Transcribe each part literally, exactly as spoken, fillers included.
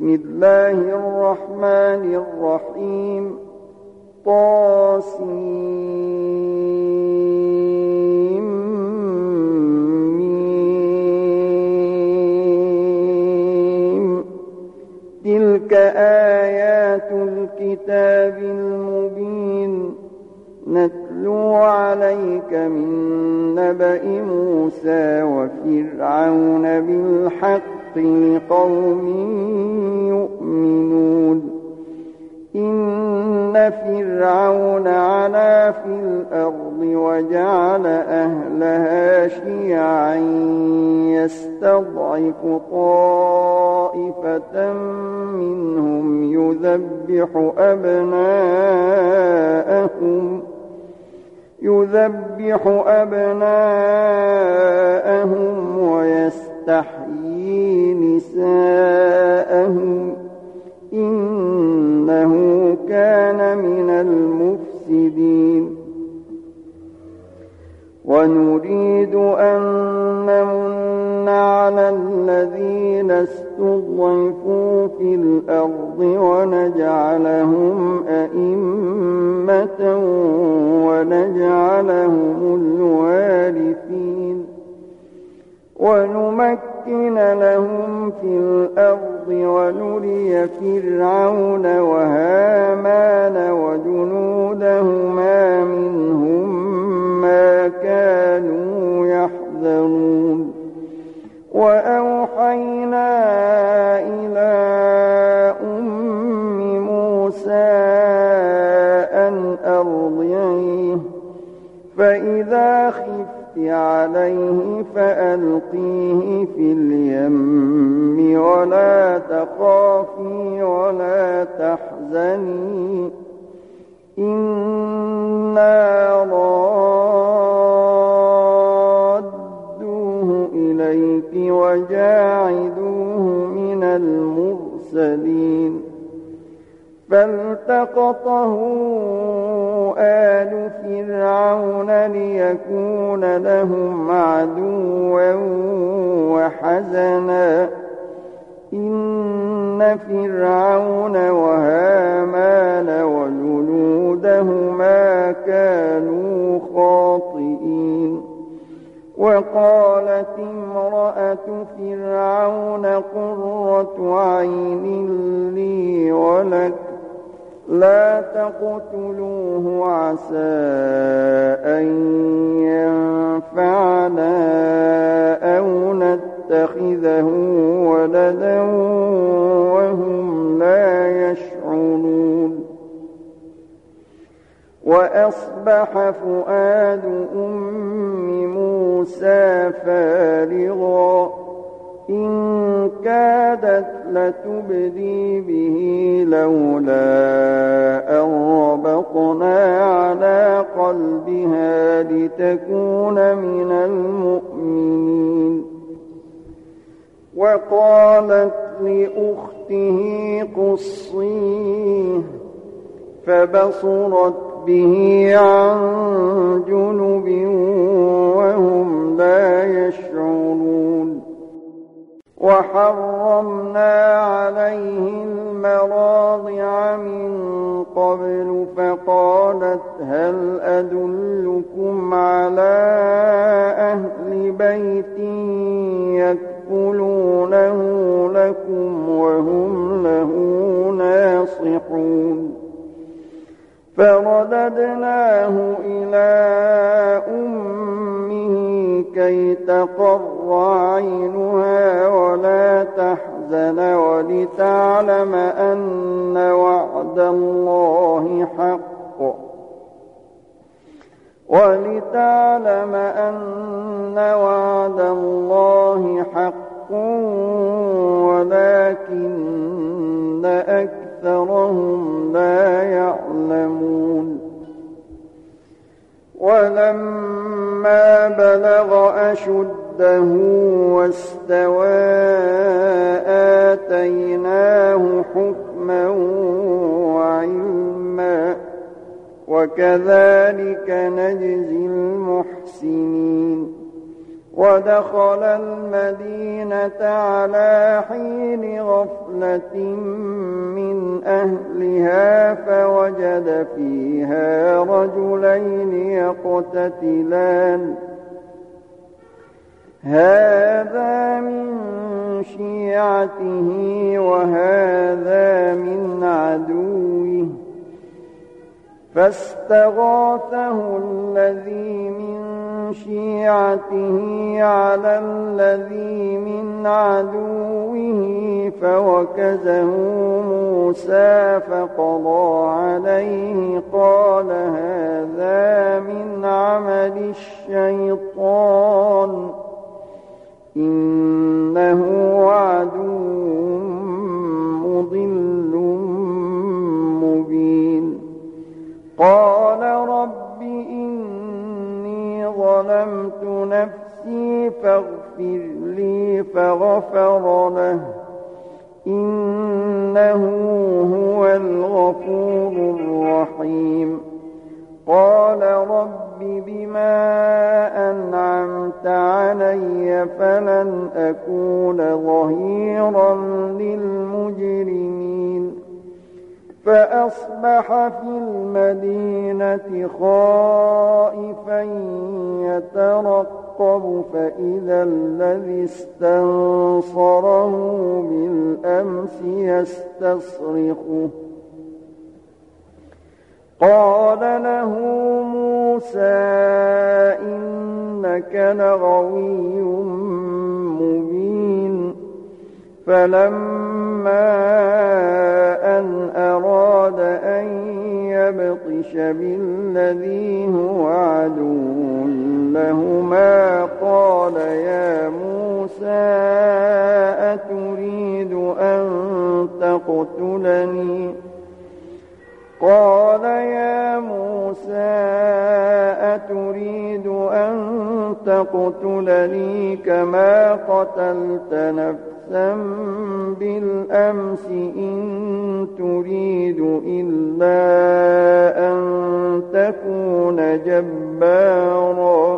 بسم الله الرحمن الرحيم طاسيم تلك آيات الكتاب المبين نتلو عليك من نبأ موسى وفرعون بالحق لقوم يؤمنون إن فرعون علا في الأرض وجعل أهلها شيعا يستضعف طائفة منهم يذبح أبناءهم يذبح أبناءهم ويستحيي نساءهم إنه كان من المفسدين ونريد أن نمن على الذين استضعفوا في الأرض ونجعلهم أئمة ونجعلهم الوارثين ونمكن لهم في الأرض ونري فرعون وهامان وجنودهما منهم ما كانوا يحذرون وأوحينا إلى أم موسى أن أرضعيه فإذا خفت عليه فألقيه في اليم ولا تخافي ولا تحزني إنا رادوه إليك وجاعلوه من المرسلين فالتقطه آل فرعون ليكون لهم عدوا وحزنا إن فرعون وهامان وجنودهما كانوا خاطئين وقالت امرأة فرعون قرة عين لي ولك لا تقتلوه عسى أن ينفعنا أو نتخذه ولدا وهم لا يشعرون وأصبح فؤاد أم موسى فارغا إن كادت لتبدي به لولا أن ربطنا على قلبها لتكون من المؤمنين وقالت لأخته قصيه فبصرت به عن جنب وهم لا يشعرون وحرمنا عليه المراضع من قبل فقالت هل أدلكم على أهل بيت يكفلونه لكم وهم له ناصحون فرددناه إلى أمه كي تقر عينها ولا تحزن ولتعلم أن وعد الله حق ولتعلم أن وعد الله حق ولكن أكثرهم لا يعلمون ولما بلغ أشده واستوى آتيناه حكما وعلما وكذلك نجزي المحسنين ودخل المدينة على حين غفلة قرية من أهلها فوجد فيها رجلين يقتتلان هذا من شيعته وهذا من عدوه فاستغاثه الذي من شيعته على الذي من عدوه فوكزه موسى فقضى عليه قال هذا من عمل الشيطان إنه عدو مضل مبين قال رب إني ظلمت نفسي فاغفر لي فغفر له إنه هو الغفور الرحيم قال رب بما أنعمت علي فلن أكون ظهيرا للمجرمين فأصبح في المدينة خائفا يترقب فإذا الذي استنصره بالأمس يستصرخه قال له موسى إنك لغوي مبين فلما أن أراد أن يبطش بالذي هو عدو لهما قال يا موسى أتريد أن تقتلني قال يا موسى أتريد أن تقتلني كما قتلت نفسا بالأمس إن تريد إلا أن تكون جبارا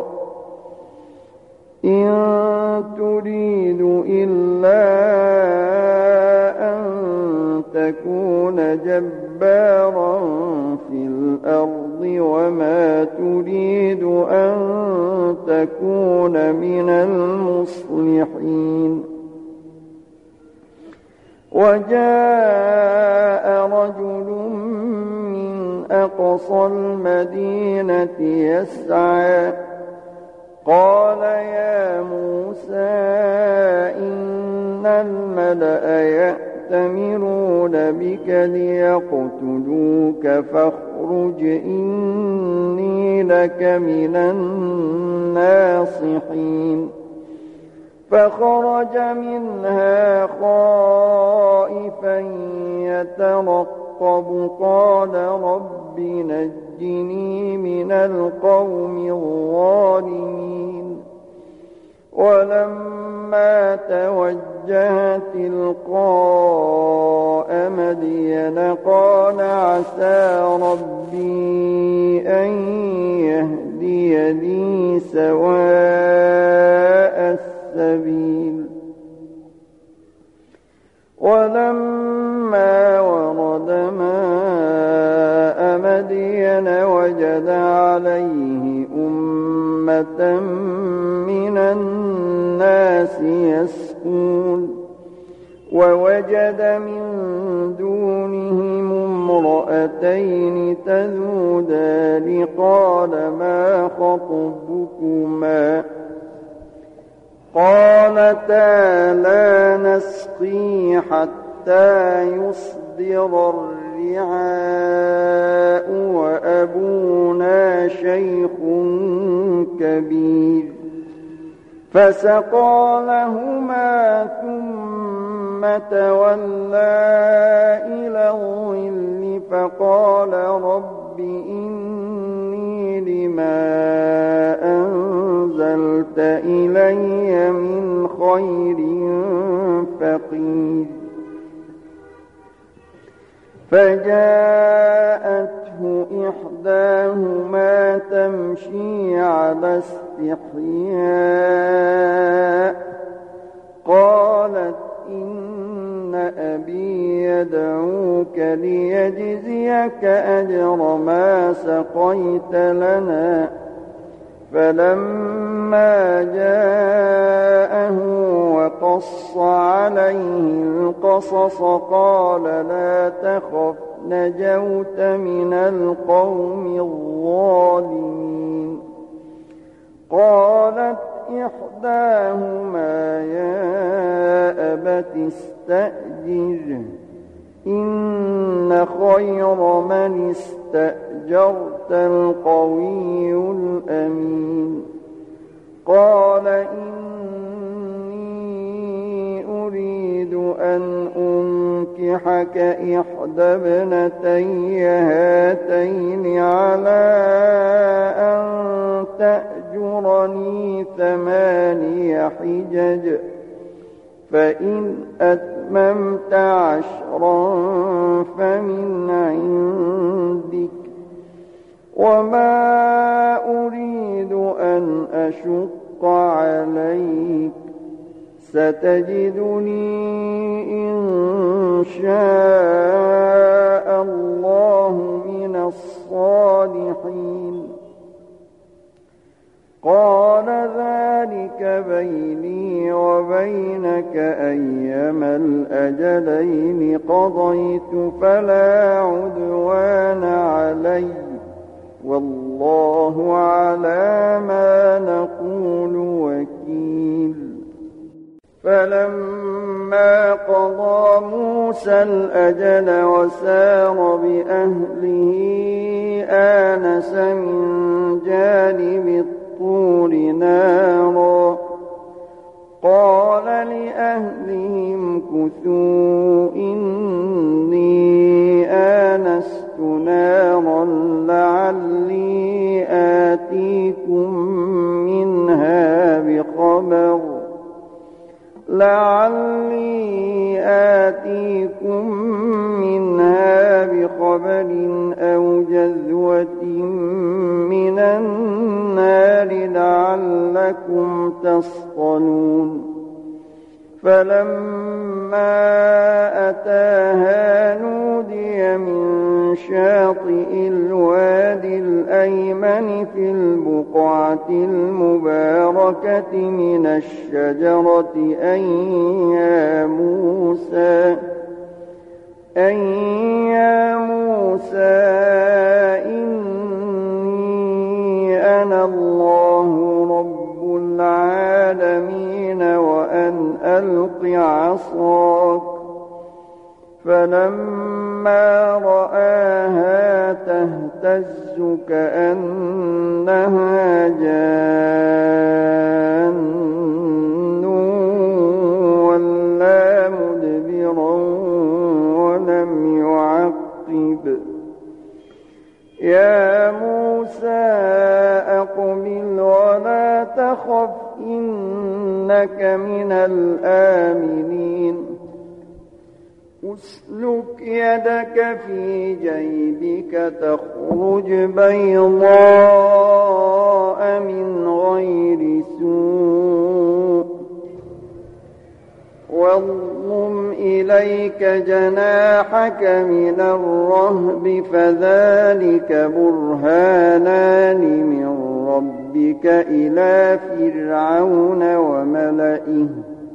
إن تريد إلا أن تكون جبارا في الأرض وما تريد أن تكون من المصلحين وجاء رجل من أقصى المدينة يسعى قال يا موسى إن الملأ يأتمرون بك ليقتلوك فاخرج إني لك من الناصحين فخرج منها خائفا يترقب قال رب نجني من القوم الظالمين ولما توجه تلقاء مدين قال عسى ربي أن يهديني سواء السبيل ولما ورد ماء مدين وجد عليه أمة من الناس يسقون ووجد من دونهم امرأتين تذودان قال ما خطبكما قالتا لا نسقي حتى يصدر الرعاء وأبونا شيخ كبير فسقى لهما ثم تولى إلى الظل فقال رب إني لما أنزلت إلي من خير فقير فجاءته إحداهما تمشي على استحياء قالت إن النبي يدعوك ليجزيك أجر ما سقيت لنا. فلما جاءه وقص عليه القصص قال لا تخف نجوت من القوم الظالمين. قالت إحداهما يا أبت استأجره إن خير من استأجرت القوي الأمين. قال إني أريد أن أنكحك إحدى ابنتي هاتين على أن تأجرني ثماني حجج فإن أتممت عشرا فمن عندك وما أريد أن أشق عليك ستجدني إن شاء الله من الصالحين. قال ذلك بيني وبينك أيما الأجلين قضيت فلا عدوان علي والله على ما نقول وكيل. فلما قضى موسى الأجل وسار بأهله آنس من جانب الطور نارا قال لأهلهم كثوا إني آنست نارا لعلي آتيكم منها بخبر لعلي آتيكم منها بخبر أو جذوة من النار لعلكم تصطلون. فلما أتاها نودي من شاطئ الوادي الأيمن في البقعة المباركة من الشجرة أن يا موسى أن يا موسى إني أنا الله رب العالمين وأن ألق عصاك. فلما رآها تهتز كأنها جان ولا مدبرا ولم يعقب. يا موسى أقبل ولا تخف إنك من الآمنين. أسلك يدك في جيبك تخرج بيضاء من غير سوء واضم إليك جناحك من الرهب فذلك برهانان من ربك إلى فرعون وملئه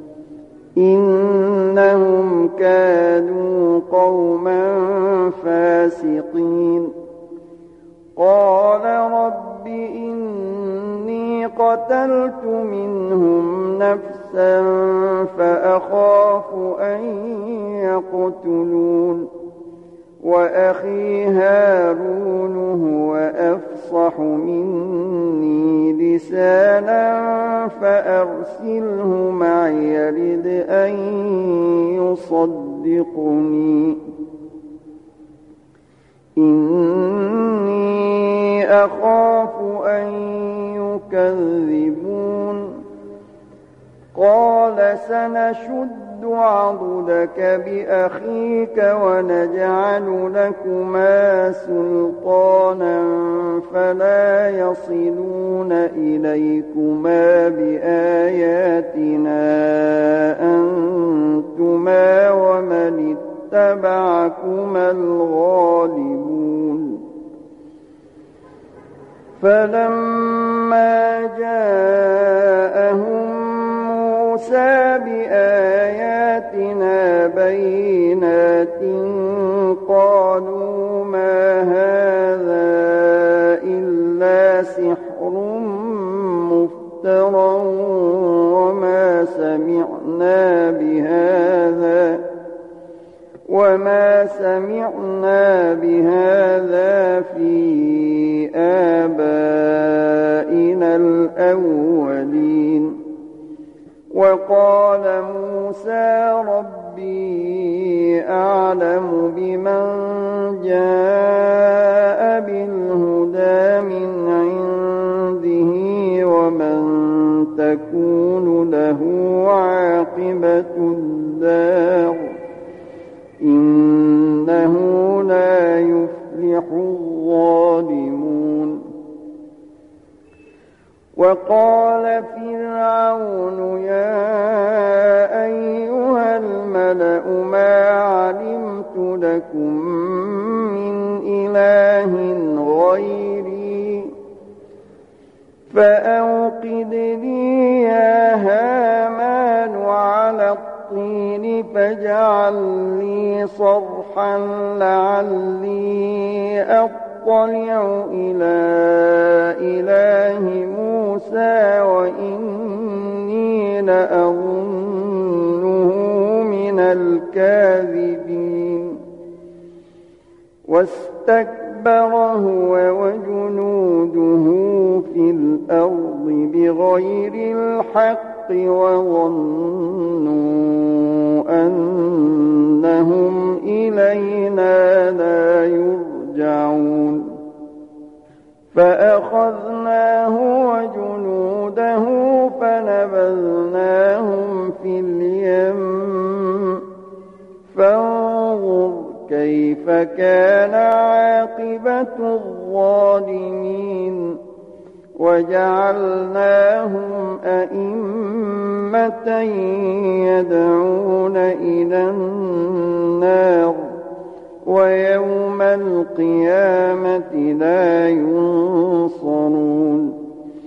إنهم كانوا قوما فاسقين. قال رب إني قتلت منهم نفسا فأخاف أن يقتلون وأخي هارون هو أفصح مني لسانا فأرسله معي يرد أن يصدقني إني أخاف أن يكذبون. قال سنشد عضدك بأخيك ونجعل لكما سلطانا فلا يصلون إليكما بآياتنا أنتما ومن اتبعكما الغالبون. فلما جاءهم موسى بآياتنا بينات قالوا ما هذا إلا سحر مفترى وما سمعنا بهذا وما سمعنا بهذا في آبائنا الأولين. وقال موسى ربي أعلم بمن جاء بالهدى من عنده ومن تكون له عاقبة الدار إنه لا يفلح الظالمون. وقال فرعون يا أيها الملأ ما علمت لكم من إله غيري فأوقد لي يا هامان على الطين فاجعل لي صرحا لعلي أطلع إلى إله موسى وإني لأظنه من الكاذبين. واستكبر هو وجنوده في الأرض بغير الحق وظنوا أنهم إلينا لا يرجعون. فأخذناه وجنوده فنبذناهم في اليم فانظر كيف كان عاقبة الظالمين. وجعلناهم أئمة يدعون إلى النار ويوم القيامة لا ينصرون.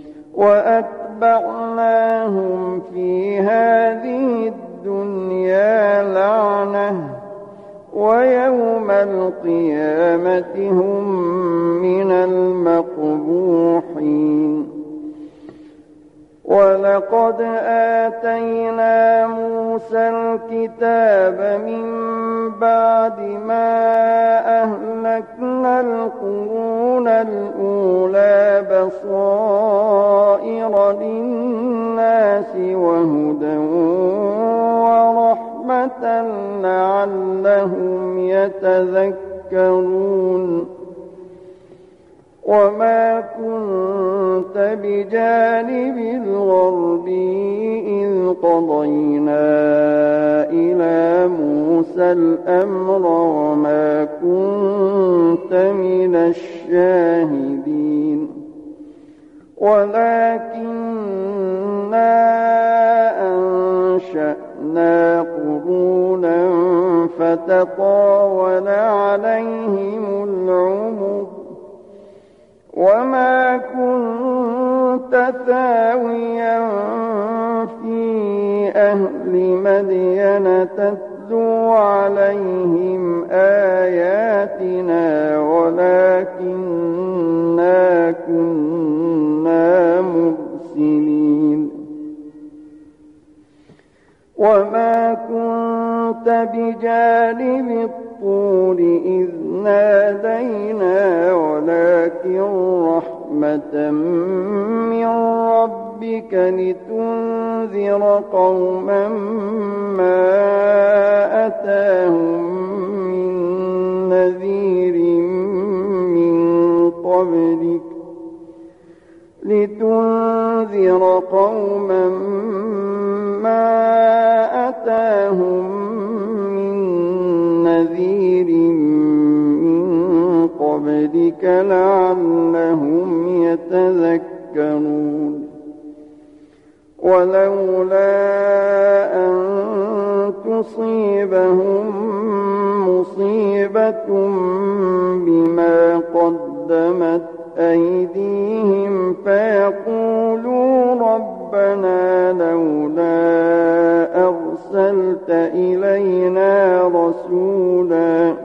وأتبعناهم في هذه الدنيا لعنة ويوم القيامة هم من المقبوحين. ولقد آتينا موسى الكتاب من بعد ما أهلكنا القرون الأولى بصائر للناس وهدى ورحمة لعلهم يتذكرون. وما كنت بجانب الغربي إذ قضينا إلى موسى الأمر وما كنت من الشاهدين ولكننا أنشأنا قرونا فتطاول عليهم العمر وما كنت ثاويا في أهل مدين تتلو عليهم آياتنا ولكننا كنا مرسلين. وما كنت بجانب الطور إذ نادينا ولكن رحمة من ربك لتنذر قوما ما أتاهم من نذير من قبلك لتنذر قوما ما أتاهم أتاهم من نذير من قبلك لعلهم يتذكرون ولولا أن تصيبهم مصيبة بما قدمت أيديهم فيقولوا ربنا لولا أرسلت إلينا رسولا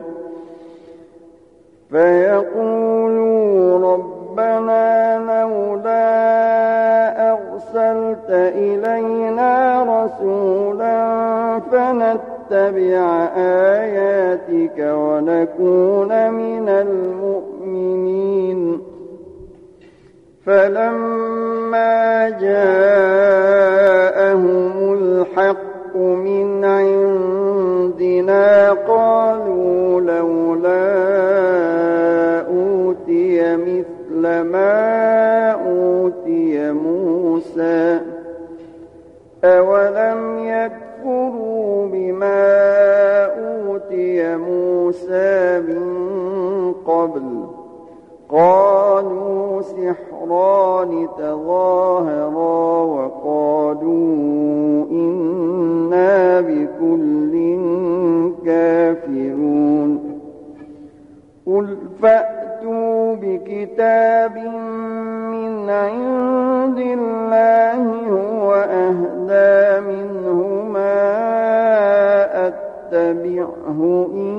فيقولوا ربنا لولا أرسلت إلينا رسولا فنتبع آياتك ونكون من المؤمنين فلما جاءهم الحق من عندنا قالوا لولا أوتي مثل ما أوتي موسى أولم يكفروا بما أوتي موسى من قبل قالوا سحران تظاهرا وقالوا إنا بكل كافرون قل فأتوا بكتاب من عند الله هو أهدى منهما أتبعه إن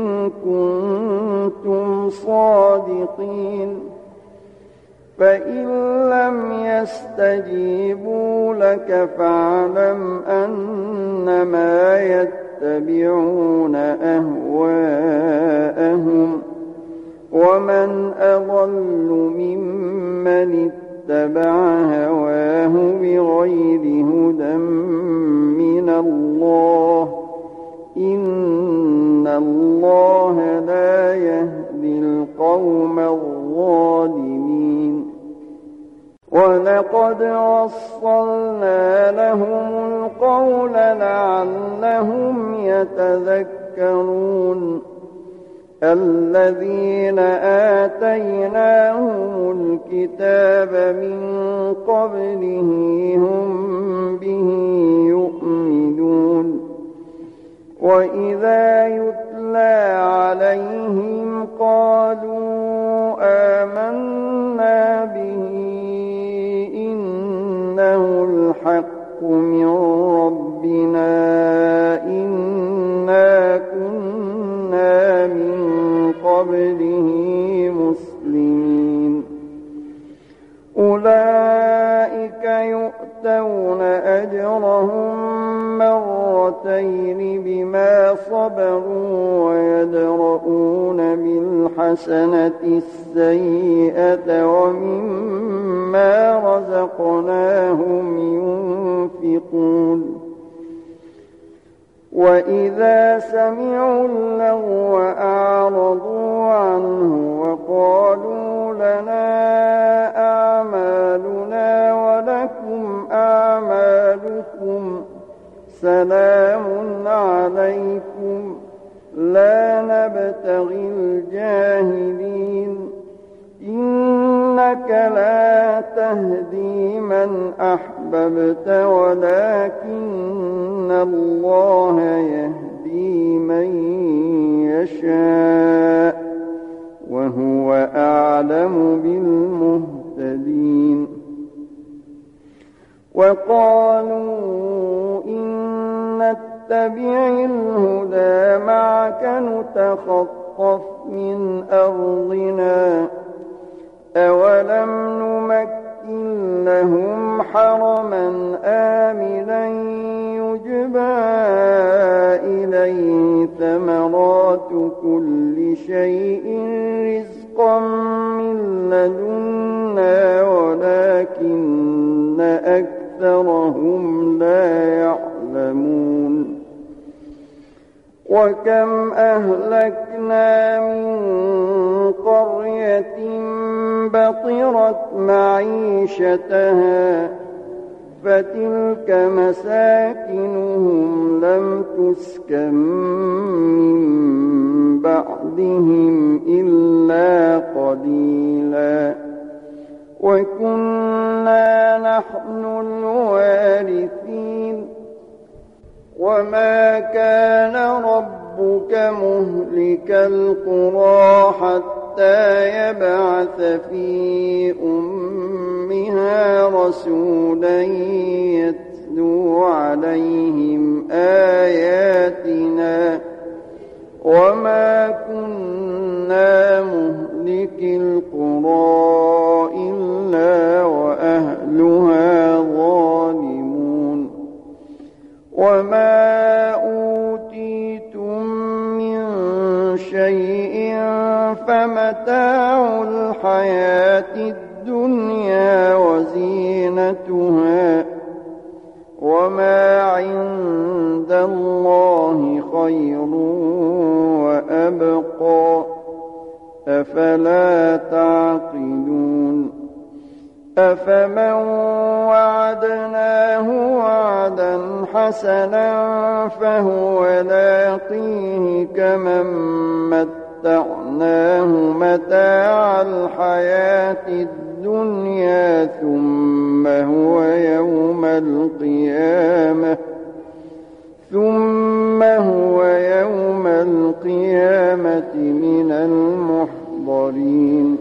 كنتم صادقين فإن لم يستجيبوا لك فاعلم أنما يتبعون أهواءهم ومن أضل ممن اتبع هواه بغير هدى من الله إن الله لا يهدي القوم الظالمين ولقد وصلنا لهم القول لعلهم يتذكرون الذين آتيناهم الكتاب من قبله هم به يؤمنون وإذا يتلى عليهم قالوا آمنا به إنه الحق من ربنا إنا كنا من قبله مسلمين أولئك يؤتون أجرهم مرتين بما صبروا ويدرؤون بالحسنة السيئة ومما رزقناهم ينفقون وإذا سمعوا اللغو أعرضوا عنه وقالوا لنا أعمالنا ولكم أعمالكم سلام عليكم لا نبتغي الجاهلين إنك لا تهدي من أحببت ولكن الله يهدي من يشاء وهو أعلم بالمهتدين وقالوا إن نتبع الهدى معك نتخطف من أرضنا أولم نمكن لهم حرما آمنا يجبى إليه ثمرات كل شيء رزقا من لدنا ولكن أكثرهم لا يعلمون وكم أهلكنا من قرية بطرت معيشتها فتلك مساكنهم لم تسكن من بعدهم إلا قليلا وكنا نحن الوارثين وما كان ربك مهلك القرى حتى يبعث في أمها رسولا يتلو عليهم آياتنا وما كنا مهلك القرى إلا وأهلها ظالمون وما أوتيتم من شيء فمتاع الحياة الدنيا وزينتها وما عند الله خير وأبقى أفلا تعقلون أفمن وعدناه وعدا حسنا فهو لاقيه كمن متعناه متاع الحياة الدنيا ثم هو يوم القيامة ثم هو يوم القيامة من المحضرين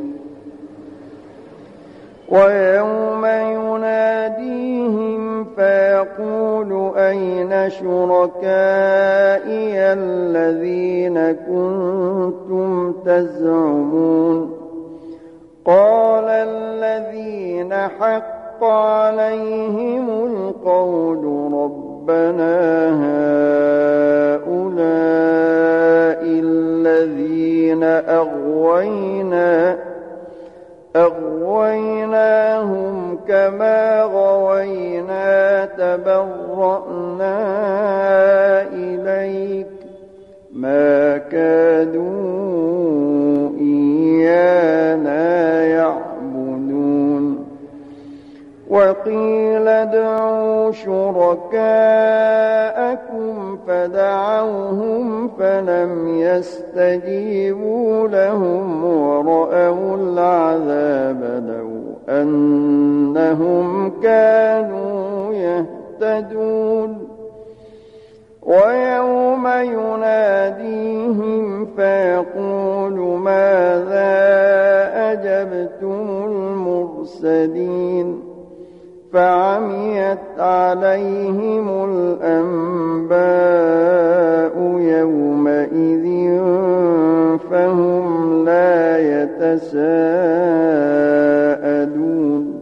ويوم يناديهم فيقول أين شركائي الذين كنتم تزعمون قال الذين حق عليهم القول ربنا هؤلاء الذين أغوينا أغويناهم كما غوينا تبرأنا إليك ما كادوا إيانا يعبدون وقيل ادعوا شركاءكم فدعوهم فلم يستجيبوا لهم ورأوا العذاب لو أنهم كانوا يهتدون ويوم يناديهم فيقول ماذا أجبتم المرسلين فعميت عليهم الأنباء يومئذ فهم لا يتساءلون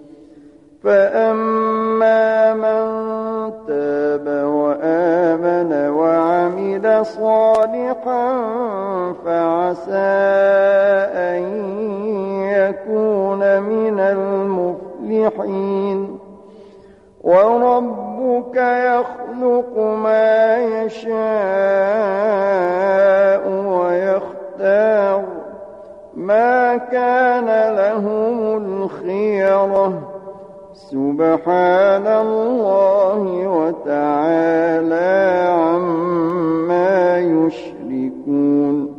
فأما من تاب وآمن وعمل صالحا فعسى أن يكون من المفلحين وربك يخلق ما يشاء ويختار ما كان لهم الخيرة سبحان الله وتعالى عما يشركون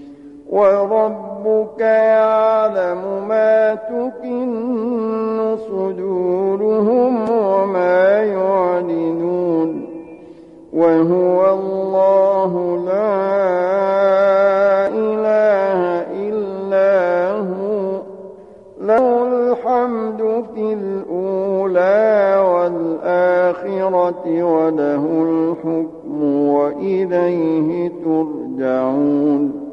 وربك يعلم ما تكن صدورهم وما يعلنون وهو الله لا إله إلا هو له الحمد في الأولى والآخرة وله الحكم وإليه ترجعون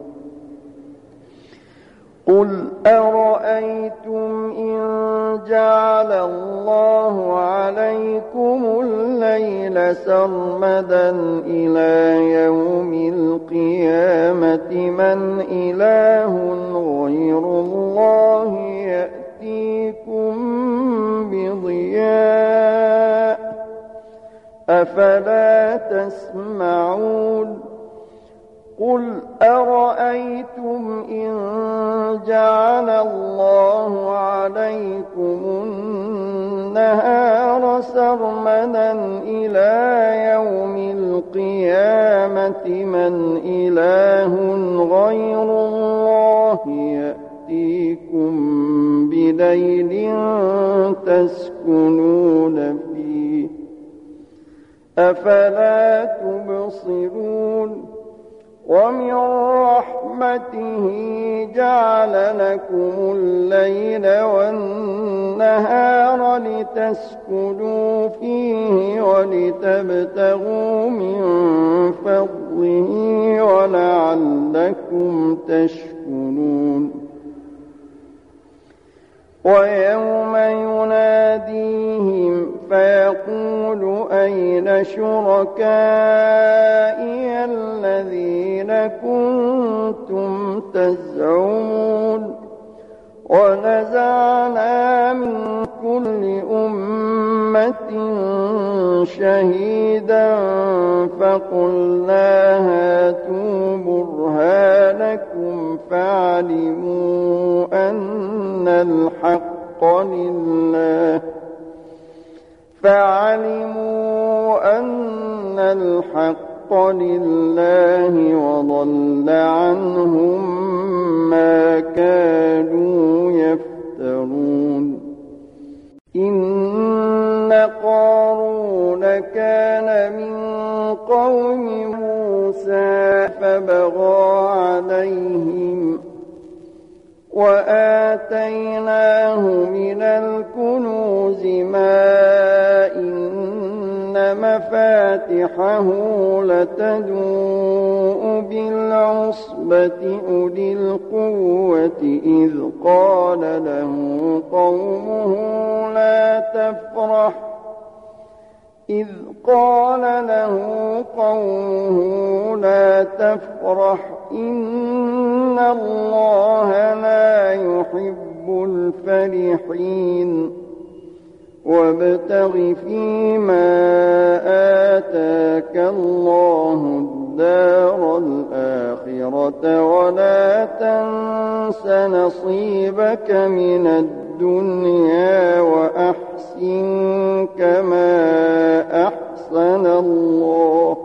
قل أرأيتم إن جعل الله عليكم الليل سرمدا إلى يوم القيامة من إله غير الله يأتيكم بضياء أفلا تسمعون قل أرأيتم إن جعل الله عليكم النهار سرمدا إلى يوم القيامة من إله غير الله يأتيكم بليل تسكنون فيه أفلا تبصرون ومن رحمته جعل لكم الليل والنهار لتسكنوا فيه ولتبتغوا من فضله ولعلكم تشكرون ويوم يناديهم فيقول أين شركائي الذين كنتم تزعمون ونزعنا من كل أمة شهيدا فقلنا هاتوا برهانكم فعلموا أن الحق لله فعلموا أن الحق لله وضل عنهم ما كانوا يفترون إن قارون كان من قوم موسى فبغى عليهم وآتيناه من الكنوز ما إن مفاتحه لتنوء بالعصبة أولي القوة إذ قال له قومه لا تفرح إذ قال له قومه لا تفرح إن الله لا يحب الفرحين وابتغ فيما آتاك الله الدار الآخرة ولا تنس نصيبك من الدنيا وأحسن كما أحسن الله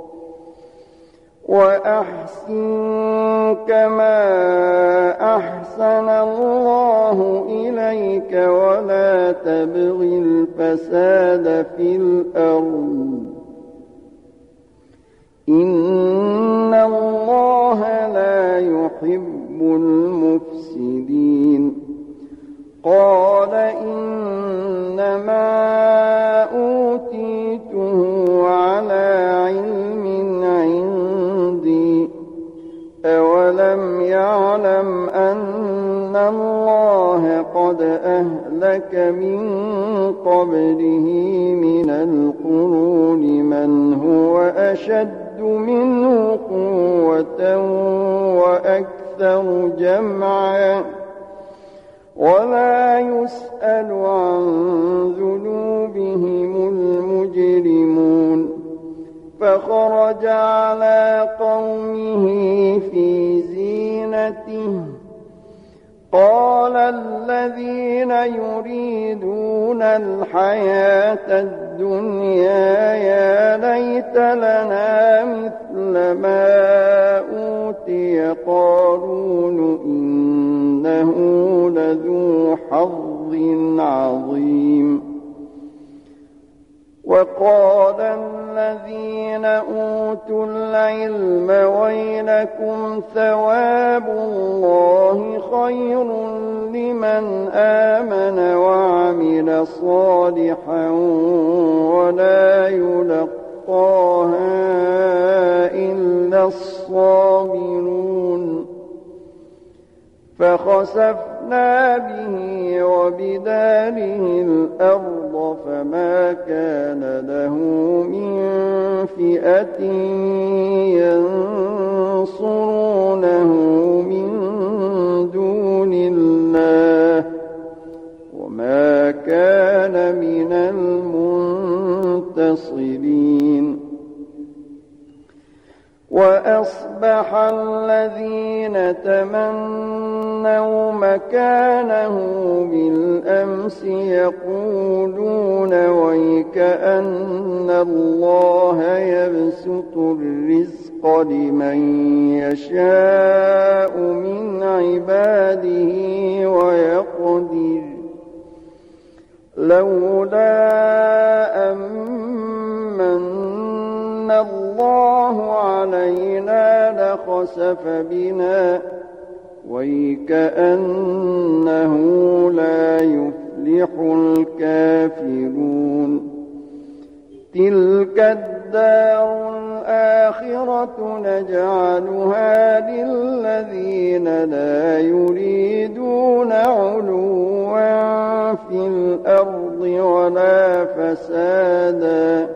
وأحسن كما أحسن الله إليك ولا تبغ الفساد في الأرض إن الله لا يحب المفسدين قال إنما أوتيته على علم عندي أولم يعلم أن الله قد أهلك من قبله من القرون من هو أشد منه قوة وأكثر جمعا ولا يسأل عن ذنوبهم المجرمون فخرج على قومه في زينته قال الذين يريدون الحياة الدنيا يا ليت لنا مثل ما أوتي قارون إنه لذو حظ عظيم وقال الذين أوتوا العلم ويلكم ثواب الله خير لمن آمن وعمل صالحا ولا يلقاها إلا الصابرون فخسفنا به وبداره الأرض فما كان له من فئة ينصرونه من دون الله وما كان من المنتصرين وأصبح الذين تمنوا مكانه بالأمس يقولون ويكأن الله يبسط الرزق لمن يشاء من عباده ويقدر لولا أمن الله علينا لخسف بنا ويكأنه لا يفلح الكافرون تلك الدار الآخرة نجعلها للذين لا يريدون علوا في الأرض ولا فسادا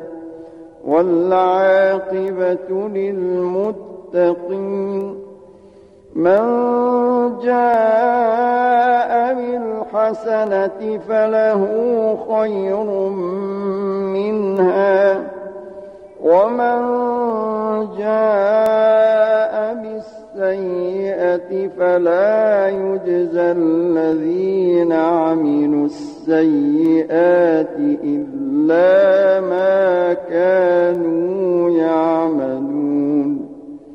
والعاقبة للمتقين من جاء بالحسنة فله خير منها ومن جاء بالسيئة فلا يجزى الذين عملوا السيئات إلا ما كانوا يعملون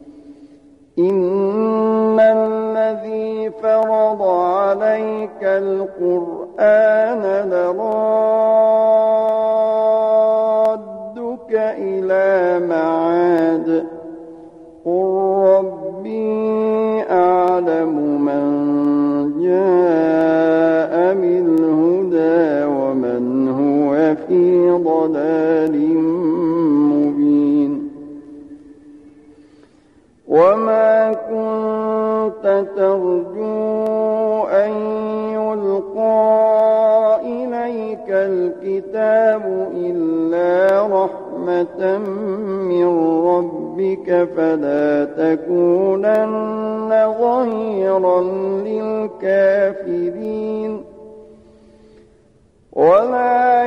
إن الذي فرض عليك القرآن لرادك إلى معاد قل ربي أعلم من جاء بالهدى ومن هو في ضلال مبين وما كنت ترجو أن يلقى إليك الكتاب إلا رحمة من ربك فلا تكونن ظهيرا للكافرين ولا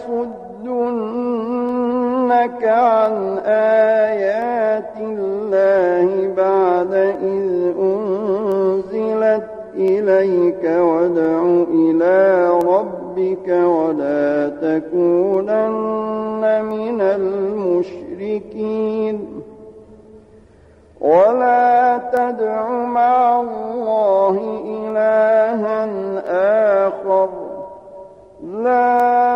يصدنك عن آيات الله بعد إذ أنزلت إليك وادع إلى ربك ولا تكونن من المشركين ولا تدع مع الله إلها آخر لا